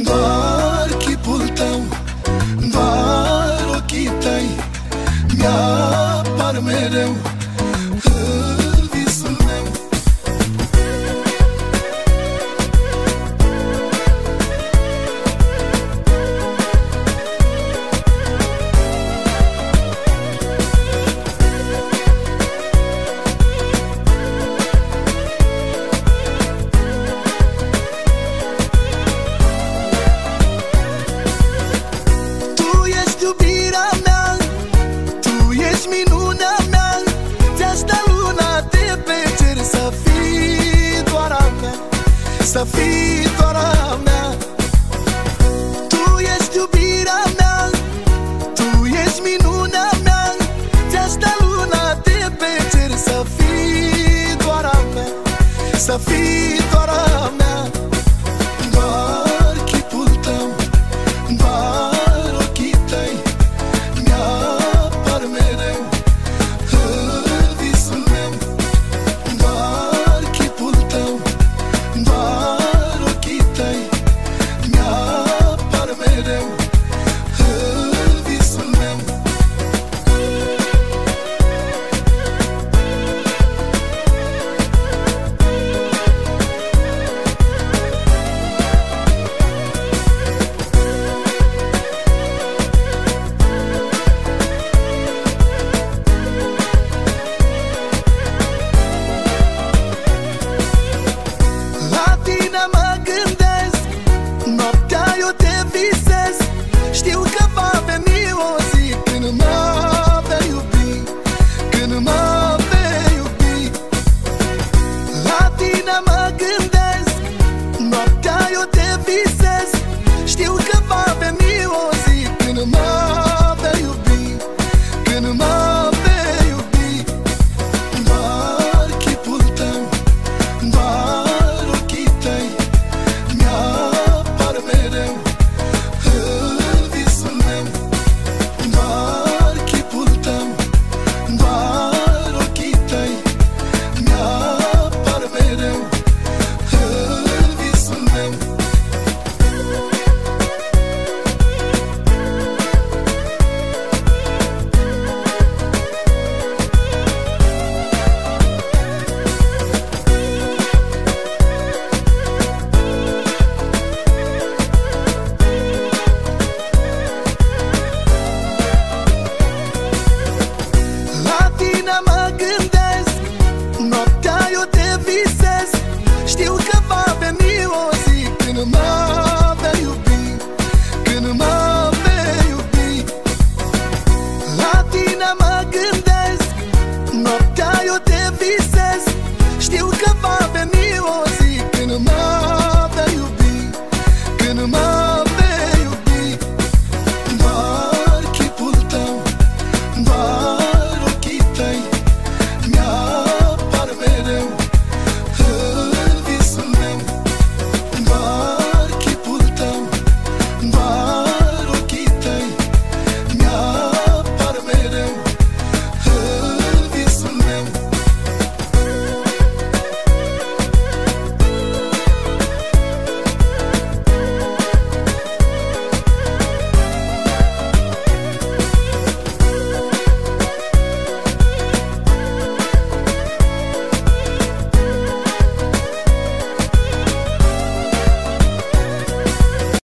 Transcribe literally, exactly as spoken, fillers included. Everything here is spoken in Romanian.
Doar chipul tău, doar ochii tăi mi-apar mereu în visul meu. Iubirea mea, tu ești minunea mea, de asta luna de pe cer să fii doar a mea, să fii doar a mea. Tu ești iubirea mea, tu ești minunea mea, de asta luna de pe cer să fii doar a mea, să fii